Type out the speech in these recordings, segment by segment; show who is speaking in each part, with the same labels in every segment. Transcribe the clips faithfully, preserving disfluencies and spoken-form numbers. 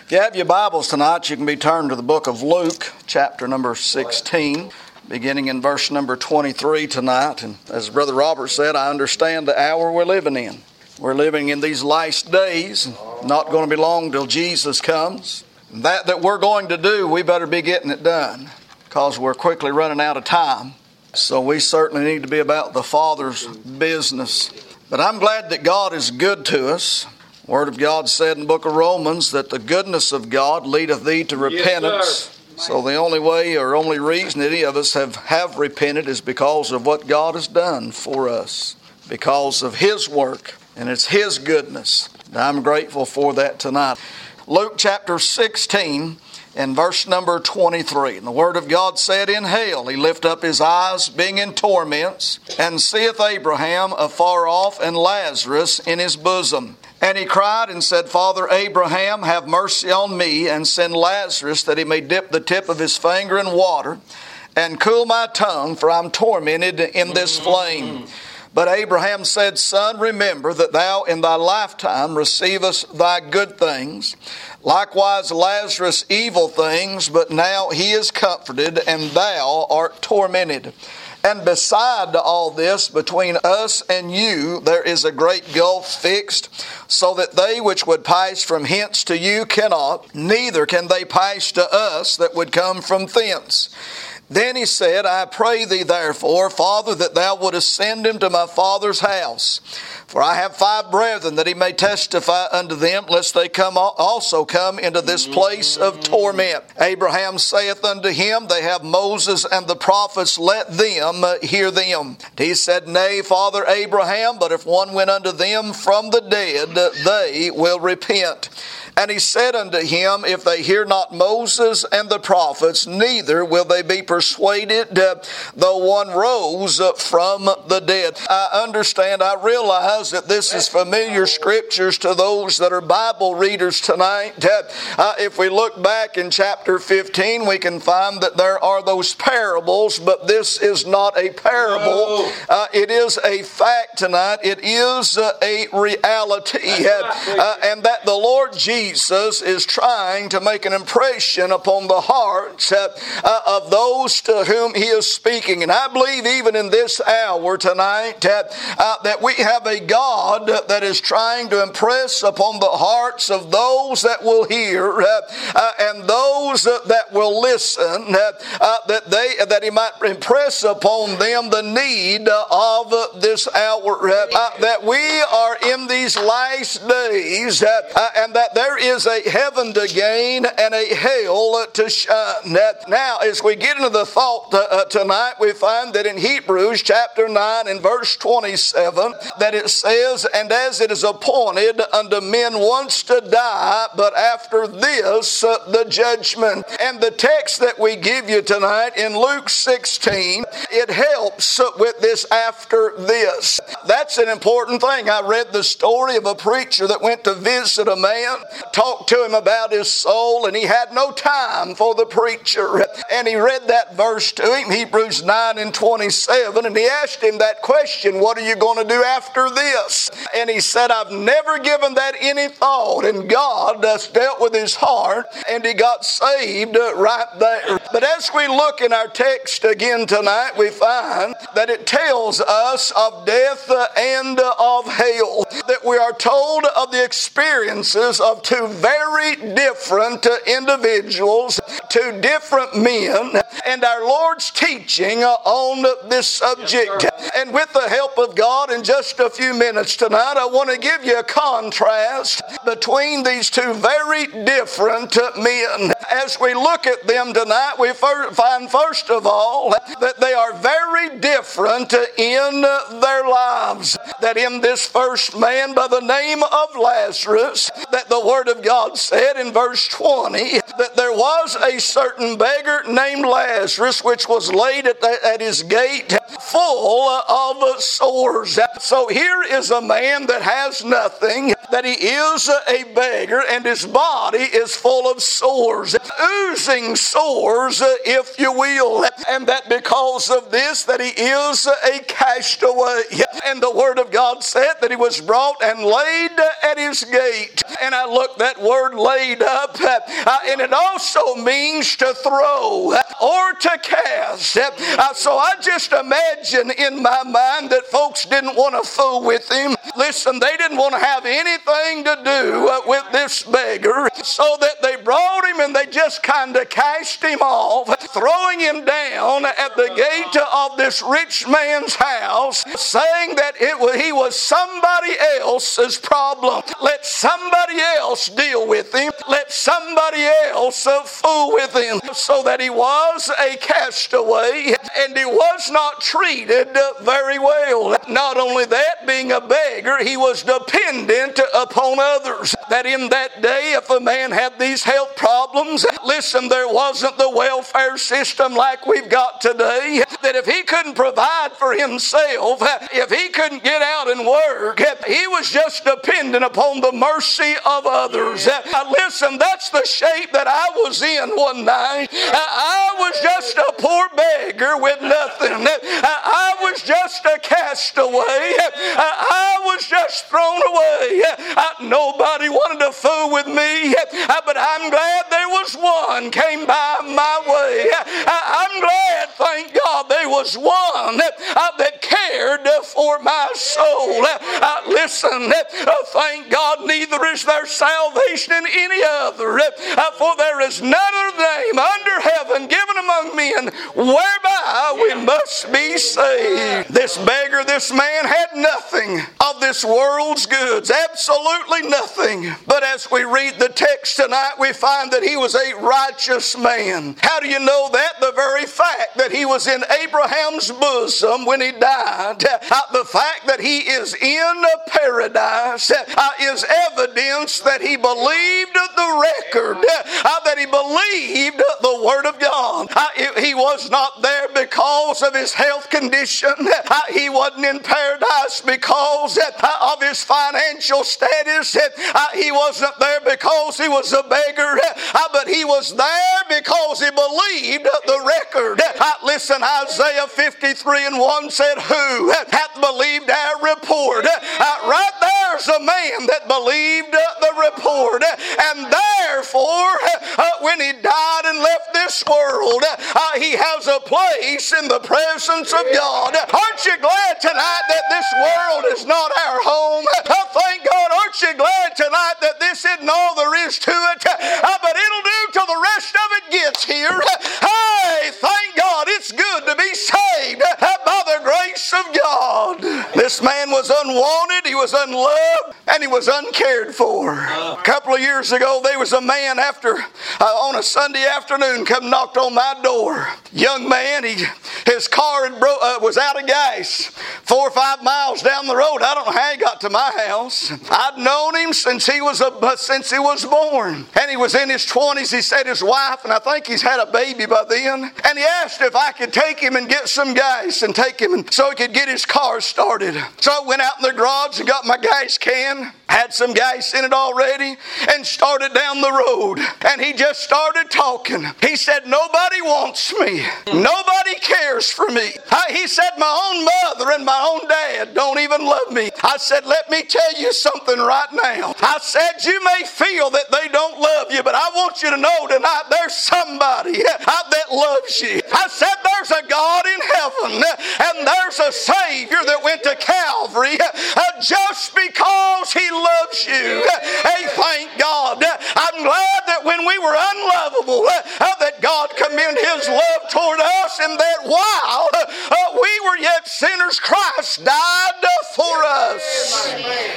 Speaker 1: If you have your Bibles tonight, you can be turned to the book of Luke, chapter number sixteen, beginning in verse number twenty-three tonight. And as Brother Robert said, I understand the hour we're living in. We're living in these last days, not going to be long till Jesus comes. And that that we're going to do, we better be getting it done, because we're quickly running out of time. So we certainly need to be about the Father's business. But I'm glad that God is good to us. The Word of God said in the book of Romans that the goodness of God leadeth thee to repentance. Yes, so the only way or only reason any of us have, have repented is because of what God has done for us. Because of His work. And it's His goodness. And I'm grateful for that tonight. Luke chapter sixteen and verse number twenty-three. And the Word of God said, in hell he lift up his eyes, being in torments, and seeth Abraham afar off, and Lazarus in his bosom. And he cried and said, Father Abraham, have mercy on me, and send Lazarus, that he may dip the tip of his finger in water, and cool my tongue, for I'm tormented in this flame. But Abraham said, Son, remember that thou in thy lifetime receivest thy good things, likewise Lazarus evil things, but now he is comforted, and thou art tormented. And beside all this, between us and you, there is a great gulf fixed, so that they which would pass from hence to you cannot, neither can they pass to us that would come from thence. Then he said, I pray thee therefore, Father, that thou wouldest send him to my father's house. For I have five brethren, that he may testify unto them, lest they come also come into this place of torment. Abraham saith unto him, They have Moses and the prophets, let them hear them. He said, Nay, Father Abraham, but if one went unto them from the dead, they will repent. And he said unto him, If they hear not Moses and the prophets, neither will they be persuaded, uh, though one rose uh, from the dead. I understand, I realize that this is familiar scriptures to those that are Bible readers tonight. Uh, uh, if we look back in chapter fifteen, we can find that there are those parables, but this is not a parable. Uh, it is a fact tonight. It is uh, a reality. Uh, uh, and that the Lord Jesus Jesus is trying to make an impression upon the hearts uh, uh, of those to whom He is speaking. And I believe even in this hour tonight uh, uh, that we have a God that is trying to impress upon the hearts of those that will hear uh, uh, and those uh, that will listen, uh, uh, that they that He might impress upon them the need of uh, this hour, uh, uh, that we are in these last days uh, uh, and that there is a heaven to gain and a hell to shun. Now, as we get into the thought uh, tonight, we find that in Hebrews chapter nine and verse twenty-seven, that it says, And as it is appointed unto men once to die, but after this uh, the judgment. And the text that we give you tonight in Luke sixteen, it helps with this after this. That's an important thing. I read the story of a preacher that went to visit a man, talked to him about his soul, and he had no time for the preacher. And he read that verse to him, Hebrews nine and twenty-seven, and he asked him that question, what are you going to do after this? And he said, I've never given that any thought. And God has dealt with his heart, and he got saved right there. But as we look in our text again tonight, we find that it tells us of death and of hell. That we are told of the experiences of two very different individuals, two different men, and our Lord's teaching on this subject. And with the help of God, in just a few minutes tonight, I want to give you a contrast between these two very different men. As we look at them tonight, we find first of all that they are very different in their lives. That in this first man by the name of Lazarus, that the Word of God said in verse twenty, that there was a certain beggar named Lazarus, which was laid at, the, at his gate, full of sores. So here is a man that has nothing, that he is a beggar, and his body is full of sores, oozing sores, if you will, and that because of this, that he is a castaway. And the Word of God said that he was brought and laid at his gate. And I look look, that word laid up, uh, and it also means to throw or to cast. Uh, so I just imagine in my mind that folks didn't want to fool with him. Listen, they didn't want to have anything to do uh, with this beggar, so that they brought him and they just kind of cast him off, throwing him down at the gate of this rich man's house, saying that it was, he was somebody else's problem. Let somebody else deal with him. Let somebody else uh, fool with him. So that he was a castaway and he was not treated uh, very well. Not only that, being a beggar, he was dependent upon others. That in that day, if a man had these health problems, listen, there wasn't the welfare system like we've got today. That if he couldn't provide for himself, if he couldn't get out and work, he was just dependent upon the mercy of others. Listen, that's the shape that I was in one night. I was just a poor beggar with nothing. I was just a castaway. I was just thrown away. Nobody wanted to fool with me, but I'm glad there was one came by my way. I'm glad, thank God, there was one that cared for my soul. Listen, thank God, neither is there salvation in any other, for there is none other name under heaven given among men whereby we must be saved. This beggar, this man had nothing of this world's goods, absolutely nothing. But as we read the text tonight, we find that he was a righteous man. How do you know that? The very fact that he was in Abraham's bosom when he died, the fact that he is in paradise is evidence that he believed the record, that he believed the Word of God. He was not there because of his health condition. He wasn't in paradise because of his financial status. He wasn't there because he was a beggar, but he was there because he believed the record. Listen, Isaiah fifty-three and one said, "Who hath believed our report?" Right there's a man that believed the report, and therefore when he died and left this world, he has a place in the presence of God. Aren't you glad tonight that this world is not our home? Thank God. Aren't you glad tonight that this isn't all there is to it, but it'll do till the rest of it gets here? Hey, thank God, it's good to be saved by the grace of God. This man was unwanted, he was unloved, and he was uncared for. A couple of years ago, there was a man after uh, on a Sunday afternoon come knocked on my door. Young man, he his car had bro- uh, was out of gas four or five miles down the road. I don't know how he got to my house. I'd known him since he was a, uh, since he was born, and he was in his twenties. He said his wife, and I think he's had a baby by then. And he asked if I could take him and get some gas and take him and, so he could get his car started. So I went out in the garage and got my gas can, had some gas in it already, and started down the road. And he just started talking. He said, "Nobody wants me. Nobody cares for me." I, he said, "My own mother and my own dad don't even love me." I said, "Let me tell you something right now." I said, "You may feel that they don't love you, but I want you to know tonight there's somebody that loves you." I said, "There's a God in heaven, and there's a Savior that went to Calvary just because He loves you." Hey, thank God. I'm glad that when we were unlovable, that God commended His love toward us, and that while we were yet sinners, Christ died for us.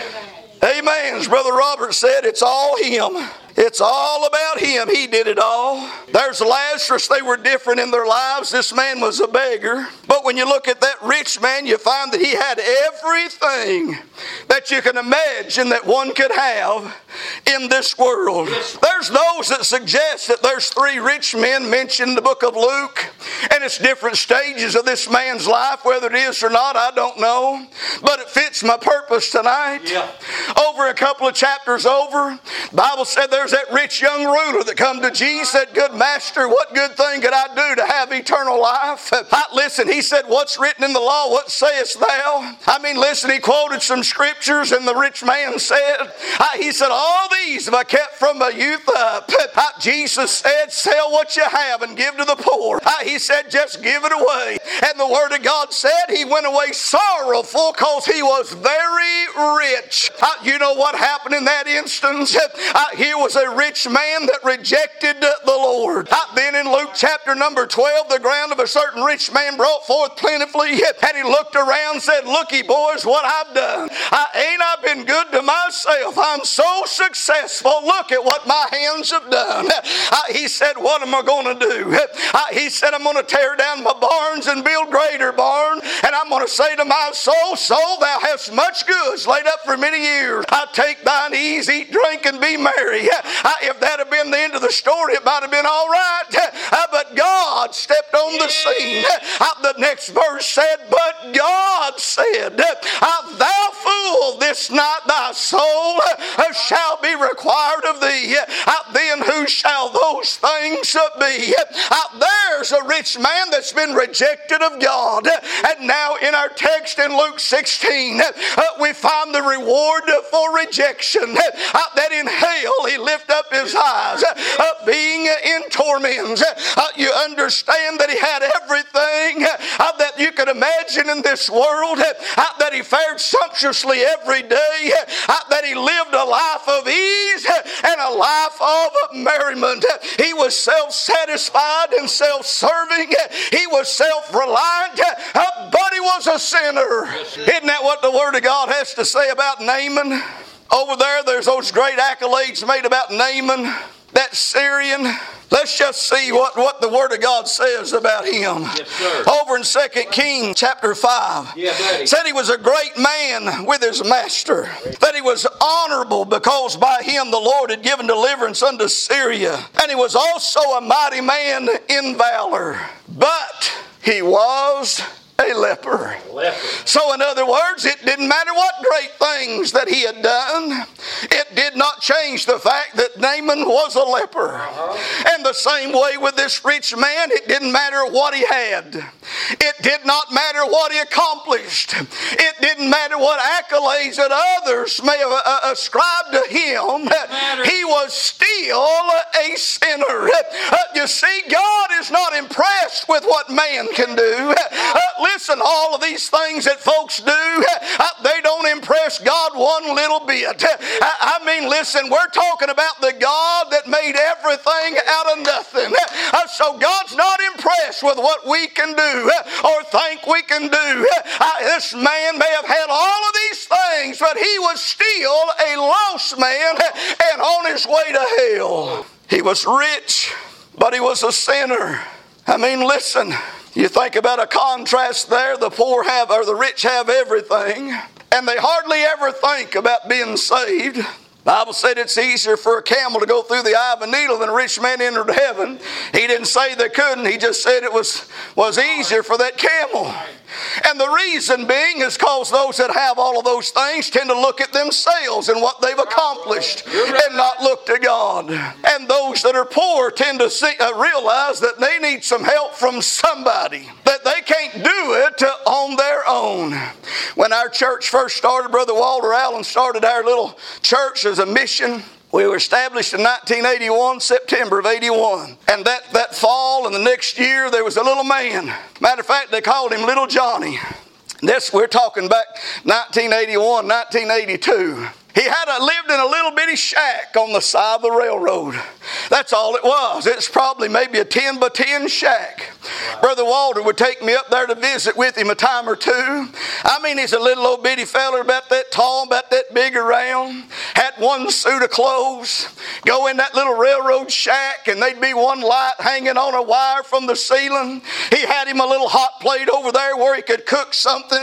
Speaker 1: Amen. As Brother Robert said, it's all Him. It's all about Him. He did it all. There's Lazarus. They were different in their lives. This man was a beggar. But when you look at that rich man, you find that he had everything that you can imagine that one could have in this world. There's those that suggest that there's three rich men mentioned in the book of Luke, and it's different stages of this man's life. Whether it is or not, I don't know. But it fits my purpose tonight. Yeah. Over a couple of chapters over, the Bible said there's there's that rich young ruler that come to Jesus, said, good master, what good thing could I do to have eternal life? I, listen, he said, what's written in the law? What sayest thou? I mean, listen, he quoted some scriptures, and the rich man said, I, he said, all these have I kept from my youth up. I, Jesus said, sell what you have and give to the poor. I, he said, just give it away. And the word of God said he went away sorrowful because he was very rich. Uh, you know what happened in that instance? Uh, here was a rich man that rejected the Lord. Uh, then in Luke chapter number twelve, the ground of a certain rich man brought forth plentifully, and he looked around and said, looky boys, what I've done. Uh, ain't I been good to myself? I'm so successful. Look at what my hands have done. Uh, he said, what am I going to do? Uh, he said, I'm going to tear down my barns and build greater barn, and I'm going to say to my soul, soul, thou hast much goods laid up for many years. I take thine ease, eat, drink, and be merry. Uh, if that had been the end of the story, it might have been all right. Uh, but God stepped on the scene. Uh, the next verse said, but God said, uh, thou fool, this night thy soul uh, shall be required of thee. Uh, then who shall those things be? Uh, there's a rich man that's been rejected of God. And now in our text in Luke sixteen, uh, we find the reward for rejection. Uh, that in hell he lift up his eyes, uh, being in torments. Uh, you understand that he had everything uh, that you could imagine in this world, uh, that he fared sumptuously every day, uh, that he lived a life of ease uh, and a life of merriment. Uh, he was self-satisfied and self-serving. Uh, he was self-reliant, uh, but he was a sinner. Isn't that what the Word of God has to say about Naaman? Over there, there's those great accolades made about Naaman, that Syrian. Let's just see what, what the Word of God says about him.
Speaker 2: Yes, sir.
Speaker 1: Over in Second Kings chapter five.
Speaker 2: Yeah, buddy.
Speaker 1: Said he was a great man with his master. That he was honorable because by him the Lord had given deliverance unto Syria. And he was also a mighty man in valor. But he was a leper.
Speaker 2: Leper.
Speaker 1: So in other words, it didn't matter what great things that he had done. It did not change the fact that Naaman was a leper. Uh-huh. And the same way with this rich man, it didn't matter what he had. It did not matter what he accomplished. It didn't matter what accolades that others may have uh, ascribed to him. He was still a sinner. Uh, you see, God is not impressed with what man can do. Uh, listen, all of these things that folks do, uh, they don't impress God one little bit. Uh, I mean, listen, we're talking about the God that made everything out of nothing. Uh, so God's not impressed with what we can do uh, or think we can do. Uh, this man may have had all of these things, but he was still a lost man and on his way to hell. He was rich, but he was a sinner. I mean, listen, you think about a contrast there. The poor have, or the rich have everything, and they hardly ever think about being saved. The Bible said it's easier for a camel to go through the eye of a needle than a rich man entered heaven. He didn't say they couldn't. He just said it was, was easier for that camel. And the reason being is because those that have all of those things tend to look at themselves and what they've accomplished and not look to God. And those that are poor tend to see, uh, realize that they need some help from somebody, that they can't do it on their own. When our church first started, Brother Walter Allen started our little church as a mission. We were established in nineteen eighty-one, September of eighty-one. And that, that fall and the next year, there was a little man. Matter of fact, they called him Little Johnny. This, we're talking back nineteen eighty-one, nineteen eighty-two. He had a, lived in a little bitty shack on the side of the railroad. That's all it was. It's probably maybe a ten by ten shack. Wow. Brother Walter would take me up there to visit with him a time or two. I mean, he's a little old bitty feller about that tall, about that big around. Had one suit of clothes. Go in that little railroad shack and there'd be one light hanging on a wire from the ceiling. He had him a little hot plate over there where he could cook something.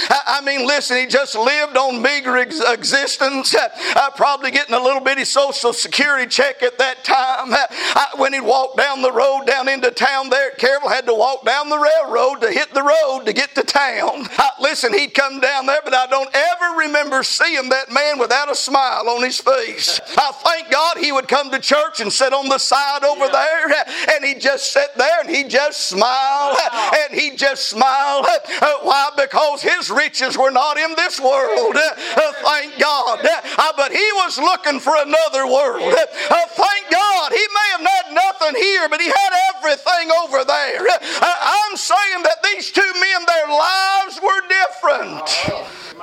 Speaker 1: I mean, listen, he just lived on meager ex- existence. Uh, probably getting a little bitty social security check at that time. Uh, I, when he'd walk down the road down into town there at Carroll, had to walk down the railroad to hit the road to get to town. I, listen, he'd come down there, but I don't ever remember seeing that man without a smile on his face. I thank God he would come to church and sit on the side over there, and he'd just sit there and he'd just smile, and he'd just smile. Why? Because his riches were not in this world. Thank God. But he was looking for another world. Thank God. He may have had nothing here, but he had everything over there. I'm saying that these two men, their lives were different.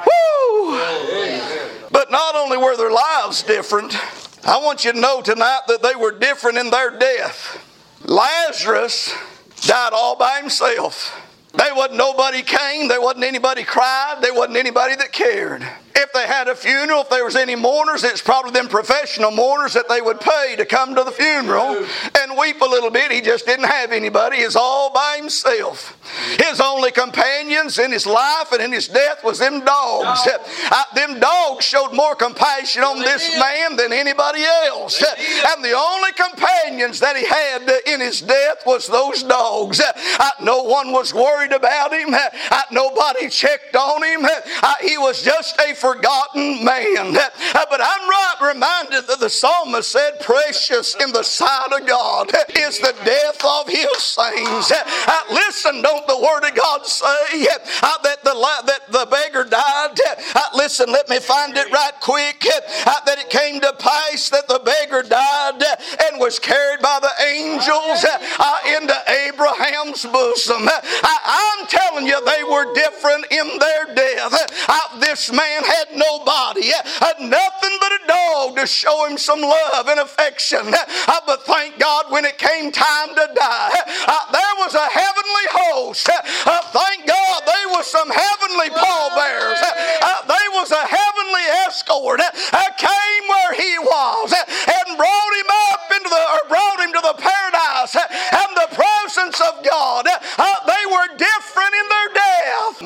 Speaker 1: Woo! But not only were their lives different, I want you to know tonight that they were different in their death. Lazarus died all by himself. There wasn't nobody came. There wasn't anybody cried. There wasn't anybody that cared. If they had a funeral, if there was any mourners, it's probably them professional mourners that they would pay to come to the funeral and weep a little bit. He just didn't have anybody. He was all by himself. His only companions in his life and in his death was them dogs. Uh, them dogs showed more compassion on this man than anybody else. And the only companions that he had in his death was those dogs. Uh, no one was worried about him. Uh, nobody checked on him. Uh, he was just a forgotten man. But I'm right reminded that the psalmist said, precious in the sight of God is the death of his saints. Uh, listen, don't the word of God say uh, that, the, that the beggar died? Uh, listen, let me find it right quick. Uh, that it came to pass that the beggar died and was carried by the angels uh, into Abraham's bosom. Uh, I, I'm telling you, they were different in their death. Uh, this man had nobody, had nothing but a dog to show him some love and affection. Uh, but thank God when it came time to die, uh, there was a heavenly host. Uh, thank God there was some heavenly pallbearers. Uh, there was a heavenly escort uh, came where he was uh, and brought him up into the, or brought him to the paradise uh, and the presence of God. Uh, they were different in their death.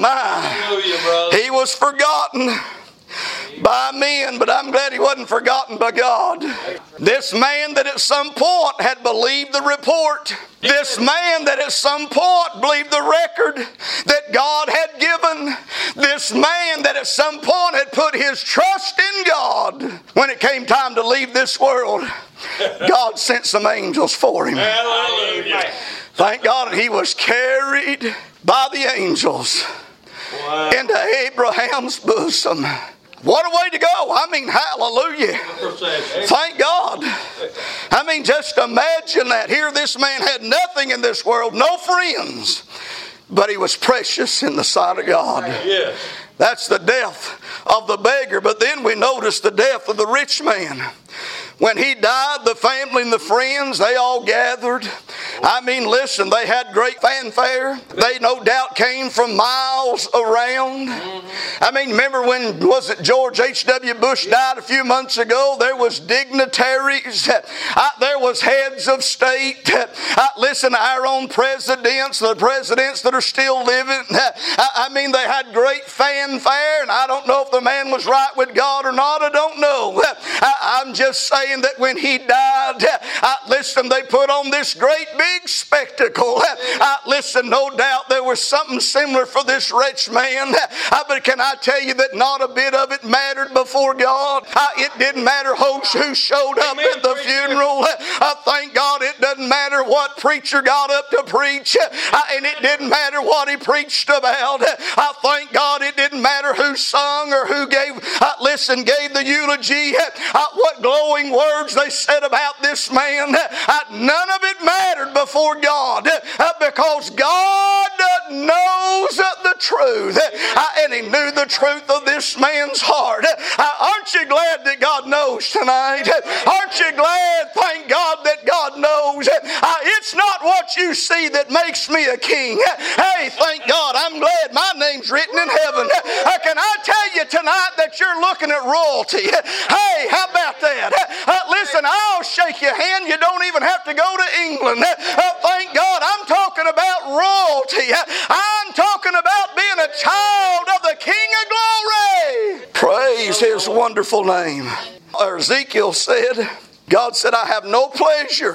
Speaker 1: My, he was forgotten by men, but I'm glad he wasn't forgotten by God. This man that at some point had believed the report, this man that at some point believed the record that God had given, this man that at some point had put his trust in God, when it came time to leave this world, God sent some angels for him. Hallelujah. Thank God, and he was carried by the angels wow. into Abraham's bosom. What a way to go. I mean, hallelujah. Thank God. I mean, just imagine that. Here this man had nothing in this world, no friends, but he was precious in the sight of God. Yes. That's the death of the beggar. But then we notice the death of the rich man. When he died, the family and the friends, they all gathered. I mean, listen, they had great fanfare. They no doubt came from miles around. I mean, remember when, was it George H W Bush died a few months ago? There was dignitaries. Uh, there was heads of state. Uh, listen, our own presidents, the presidents that are still living. Uh, I mean, they had great fanfare, and I don't know if the man was right with God or not. I don't know. Uh, I, I'm just saying that when he died, uh, listen, they put on this great big spectacle. Uh, listen, no doubt there was something similar for this rich man. Uh, but can I tell you that not a bit of it mattered before God? Uh, it didn't matter who, who showed up Amen, at the funeral. Uh, thank God it doesn't matter what preacher got up to preach. Uh, and it didn't matter what he preached about. Uh, thank God it didn't matter who sung or who gave, uh, listen, gave the eulogy. Uh, what glowing words they said about this man. Uh, none of it mattered before God uh, because God knows the truth. Uh, and he knew the truth of this man's heart. Uh, aren't you glad that God knows tonight? Aren't you glad, thank God, that God knows? Uh, it's not what you see that makes me a king. Hey, thank God, I'm glad my name's written in heaven. Uh, can I tell you tonight that you're looking at royalty? Hey, how about that? Uh, listen, I'll shake your hand. You don't even have to go to England. Uh, thank God, I'm talking about royalty. Uh, I'm talking about being a child of the King of Glory. Praise his wonderful name. Ezekiel said, God said, I have no pleasure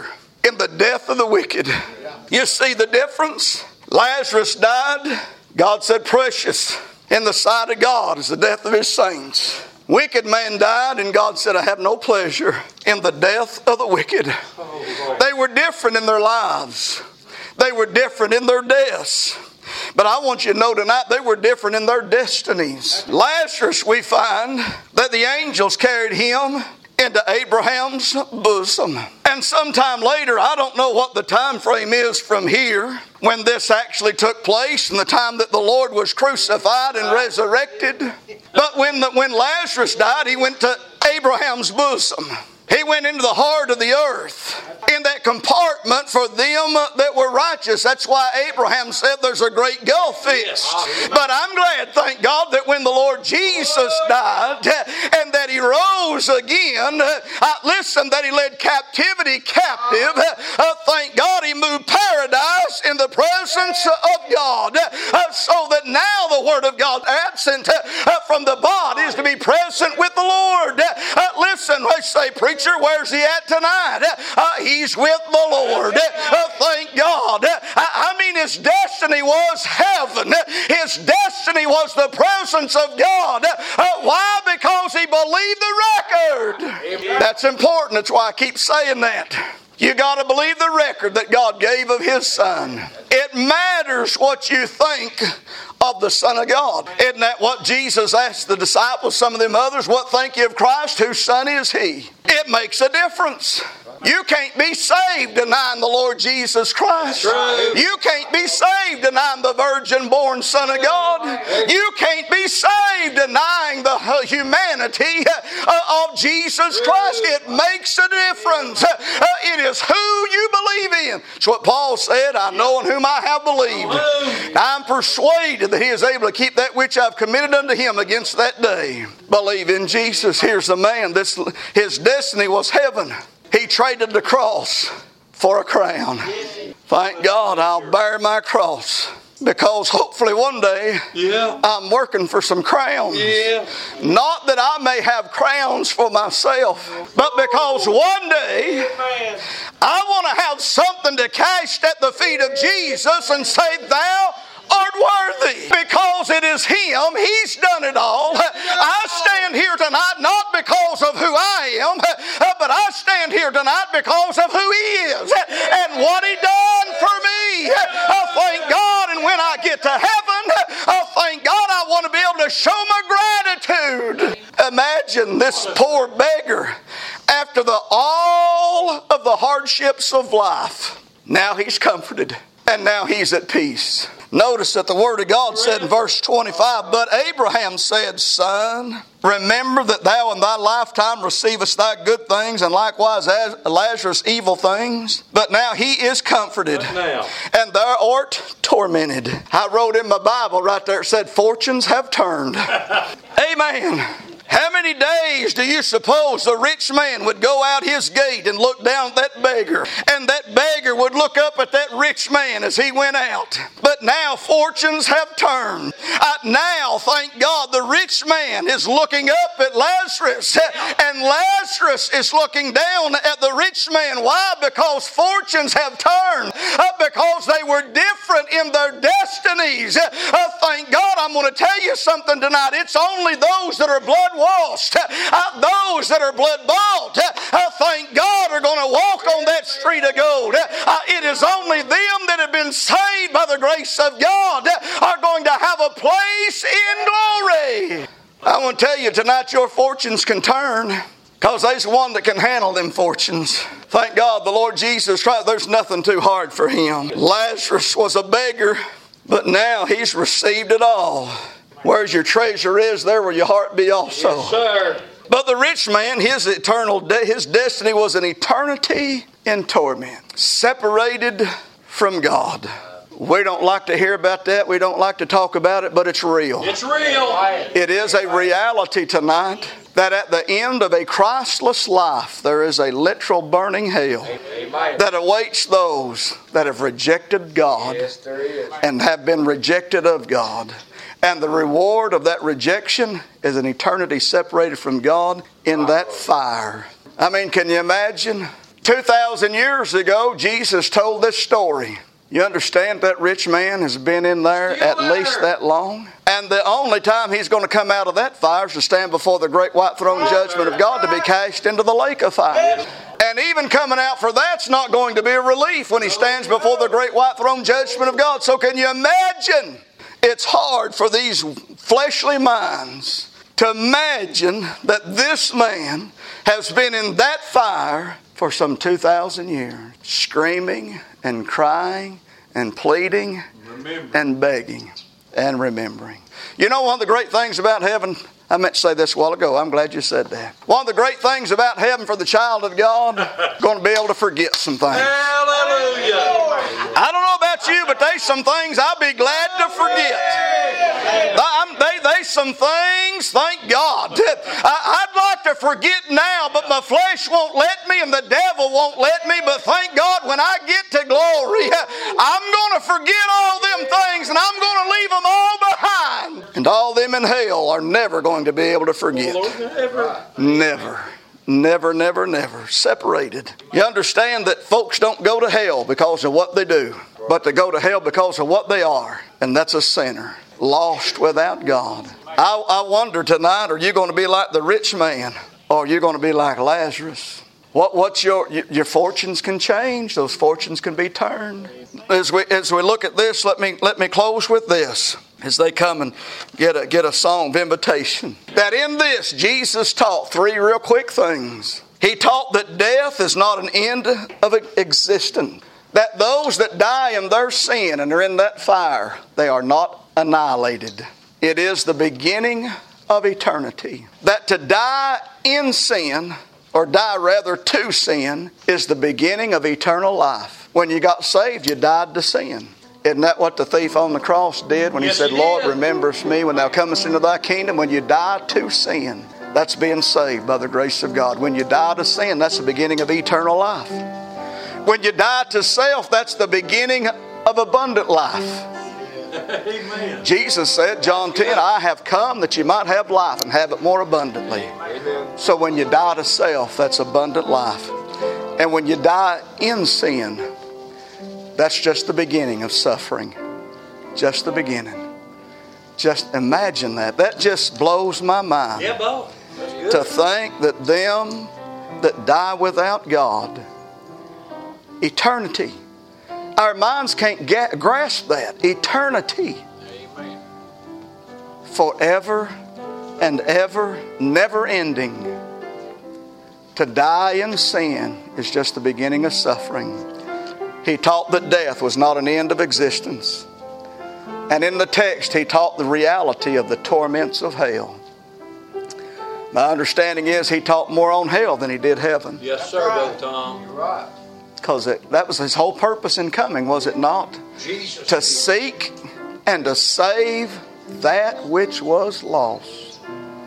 Speaker 1: in the death of the wicked. You see the difference? Lazarus died. God said, precious in the sight of God is the death of his saints. Wicked man died, and God said, I have no pleasure in the death of the wicked. They were different in their lives. They were different in their deaths. But I want you to know tonight they were different in their destinies. Lazarus, we find that the angels carried him into Abraham's bosom. And sometime later, I don't know what the time frame is from here when this actually took place and the time that the Lord was crucified and resurrected. But when, the, when Lazarus died, he went to Abraham's bosom. He went into the heart of the earth, in that compartment for them that were righteous. That's why Abraham said there's a great gulf fixed. But I'm glad, thank God, that when the Lord Jesus died and that He rose again, uh, listen, that He led captivity captive. Uh, thank God He moved paradise in the presence of God. Uh, so that now the Word of God absent uh, from the body is to be present with the Lord. Uh, listen, they say, preacher, where's he at tonight? Uh, he's with the Lord. Uh, thank God. Uh, I mean, his destiny was heaven. His destiny was the presence of God. Uh, why? Because he believed the record. Amen. That's important. That's why I keep saying that. You got to believe the record that God gave of His Son. It matters what you think of the Son of God. Isn't that what Jesus asked the disciples, some of them others? What think you of Christ? Whose son is He? It makes a difference. You can't be saved denying the Lord Jesus Christ. True. You can't be saved denying the virgin-born Son of God. You can't be saved denying the humanity of Jesus Christ. It makes a difference. It is who you believe in. It's what Paul said, I know in whom I have believed. I'm persuaded that He is able to keep that which I've committed unto Him against that day. Believe in Jesus. Here's the man. This, his destiny was heaven. He traded the cross for a crown. Thank God I'll bear my cross. Because hopefully one day yeah. I'm working for some crowns. Yeah. Not that I may have crowns for myself, but because one day I want to have something to cast at the feet of Jesus and say, Thou art worthy, because it is Him. He's done it all. I stand here tonight not because of who I am, but I stand here tonight because of who He is and what He done for me. I thank God, and when I get to heaven, I thank God I want to be able to show my gratitude. Imagine this poor beggar after the all of the hardships of life. Now he's comforted. And now he's at peace. Notice that the Word of God said in verse twenty-five, But Abraham said, Son, remember that thou in thy lifetime receivest thy good things, and likewise Lazarus evil things. But now he is comforted, and thou art tormented. I wrote in my Bible right there, it said, Fortunes have turned. Amen. How many days do you suppose the rich man would go out his gate and look down at that beggar? And that beggar would look up at that rich man as he went out. But now fortunes have turned. Uh, now, thank God, the rich man is looking up at Lazarus. And Lazarus is looking down at the rich man. Why? Because fortunes have turned. Uh, because they were different in their destinies. Uh, thank God, I'm going to tell you something tonight. It's only those that are blood washed, uh, those that are blood bought, uh, thank God, are going to walk on that street of gold. Uh, it is only them that have been saved by the grace of God uh, are going to have a place in glory. I want to tell you tonight, your fortunes can turn, because there's one that can handle them fortunes. Thank God, the Lord Jesus Christ, there's nothing too hard for Him. Lazarus was a beggar, but now he's received it all. Where's your treasure is, there will your heart be also. Yes, sir. But the rich man, his eternal, de- his destiny was an eternity in torment, separated from God. We don't like to hear about that. We don't like to talk about it, but it's real. It's real. It is a reality tonight that at the end of a Christless life, there is a literal burning hell Amen. That awaits those that have rejected God yes, there is. And have been rejected of God. And the reward of that rejection is an eternity separated from God in that fire. I mean, can you imagine? two thousand years ago, Jesus told this story. You understand that rich man has been in there at least that long? And the only time he's going to come out of that fire is to stand before the great white throne judgment of God to be cast into the lake of fire. And even coming out for that's not going to be a relief when he stands before the great white throne judgment of God. So can you imagine? It's hard for these fleshly minds to imagine that this man has been in that fire for some two thousand years, screaming and crying and pleading Remember. and begging and remembering. You know, one of the great things about heaven, I meant to say this a while ago. I'm glad you said that. One of the great things about heaven for the child of God, going to be able to forget some things.
Speaker 2: Hallelujah.
Speaker 1: I don't know about you, but there's some things I'll be glad to forget. I'm, they, there's some things, thank God. I, I'd like to forget now, but my flesh won't let me and the devil won't let me. But thank God when I get to glory, I'm going to forget all them things and I'm going to leave them all behind. And all them in hell are never going to be able to forget. Never. Never, never, never. Separated. You understand that folks don't go to hell because of what they do, but they go to hell because of what they are. And that's a sinner. Lost without God. I, I wonder tonight, are you going to be like the rich man? Or are you going to be like Lazarus? What, what's your, your fortunes can change. Those fortunes can be turned. As we, as we look at this, let me, let me close with this. As they come and get a, get a song of invitation. That in this, Jesus taught three real quick things. He taught that death is not an end of existence. That those that die in their sin and are in that fire, they are not annihilated. It is the beginning of eternity. That to die in sin, or die rather to sin, is the beginning of eternal life. When you got saved, you died to sin. Isn't that what the thief on the cross did when he yes, said, he Lord, rememberest me when thou comest into thy kingdom? When you die to sin, that's being saved by the grace of God. When you die to sin, that's the beginning of eternal life. When you die to self, that's the beginning of abundant life. Amen. Jesus said, John ten, I have come that you might have life and have it more abundantly. Amen. So when you die to self, that's abundant life. And when you die in sin, that's just the beginning of suffering. Just the beginning. Just imagine that. That just blows my mind.
Speaker 2: Yeah, Bo. That's good.
Speaker 1: To think that them that die without God, eternity. Our minds can't get, grasp that. Eternity.
Speaker 2: Amen.
Speaker 1: Forever and ever, never ending. To die in sin is just the beginning of suffering. He taught that death was not an end of existence. And in the text, he taught the reality of the torments of hell. My understanding is he taught more on hell than he did heaven.
Speaker 2: Yes, sir, Brother Tom. You're right.
Speaker 1: Because that was his whole purpose in coming, was it not?
Speaker 2: Jesus.
Speaker 1: To seek and to save that which was lost.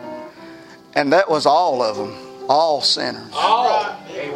Speaker 1: And that was all of them. All sinners.
Speaker 2: All.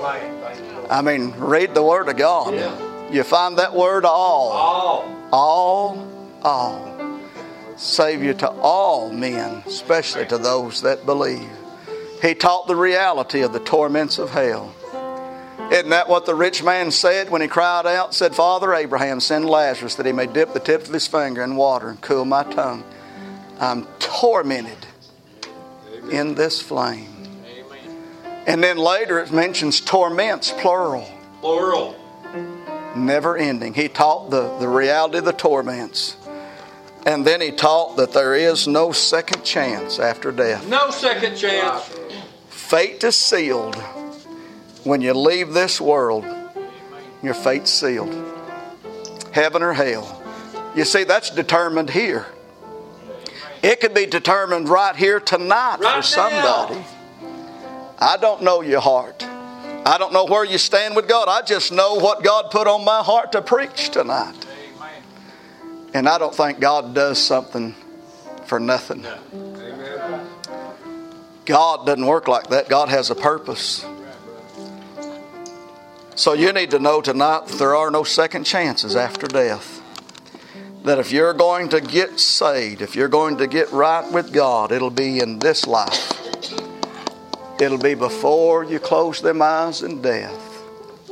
Speaker 1: I mean, read the Word of God.
Speaker 2: Yeah.
Speaker 1: You find that word all.
Speaker 2: All.
Speaker 1: All. All. Savior to all men, especially to those that believe. He taught the reality of the torments of hell. Isn't that what the rich man said when he cried out? Said, Father Abraham, send Lazarus that he may dip the tip of his finger in water and cool my tongue. I'm tormented Amen. In this flame.
Speaker 2: Amen.
Speaker 1: And then later it mentions torments, plural.
Speaker 2: Plural.
Speaker 1: Never ending. He taught the, the reality of the torments. And then he taught that there is no second chance after death.
Speaker 2: No second chance.
Speaker 1: Fate is sealed. When you leave this world, your fate's sealed. Heaven or hell. You see, that's determined here. It could be determined right here tonight
Speaker 2: right
Speaker 1: for somebody.
Speaker 2: Now.
Speaker 1: I don't know your heart. I don't know where you stand with God. I just know what God put on my heart to preach tonight.
Speaker 2: Amen.
Speaker 1: And I don't think God does something for nothing.
Speaker 2: No.
Speaker 1: Amen. God doesn't work like that. God has a purpose. So you need to know tonight that there are no second chances after death. That if you're going to get saved, if you're going to get right with God, it'll be in this life. It'll be before you close them eyes in death.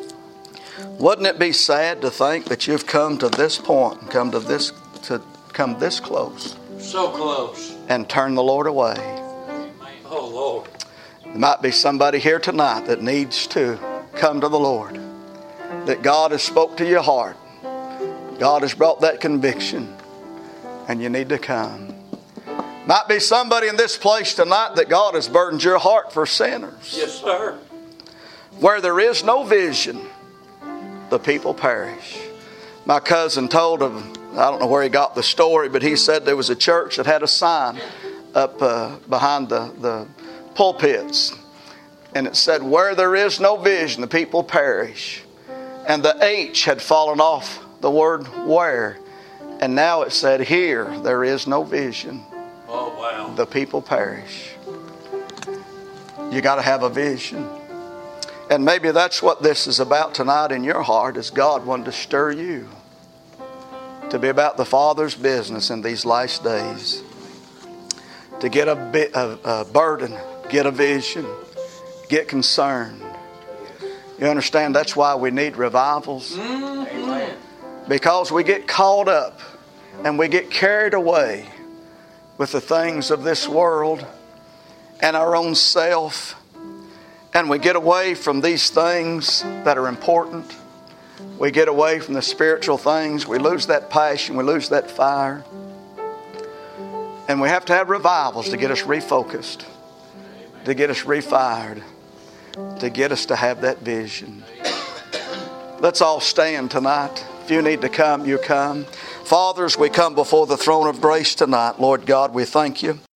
Speaker 1: Wouldn't it be sad to think that you've come to this point, come to this, to come this close,
Speaker 2: So close.
Speaker 1: and turn the Lord away?
Speaker 2: Oh, Lord.
Speaker 1: There might be somebody here tonight that needs to come to the Lord. That God has spoke to your heart. God has brought that conviction, and you need to come. Might be somebody in this place tonight that God has burdened your heart for sinners.
Speaker 2: Yes, sir.
Speaker 1: Where there is no vision, the people perish. My cousin told of, I don't know where he got the story, but he said there was a church that had a sign up uh, behind the, the pulpits. And it said, where there is no vision, the people perish. And the H had fallen off the word where. And now it said, here there is no vision.
Speaker 2: Oh, wow.
Speaker 1: The people perish. You got to have a vision. And maybe that's what this is about tonight in your heart, is God wanting to stir you to be about the Father's business in these last days. To get a, bit, a, a burden, get a vision, get concerned. You understand that's why we need revivals?
Speaker 2: Amen.
Speaker 1: Because we get caught up and we get carried away with the things of this world and our own self. And we get away from these things that are important. We get away from the spiritual things. We lose that passion. We lose that fire. And we have to have revivals to get us refocused, to get us refired, to get us to have that vision. Let's all stand tonight. If you need to come, you come. Fathers, we come before the throne of grace tonight. Lord God, we thank you.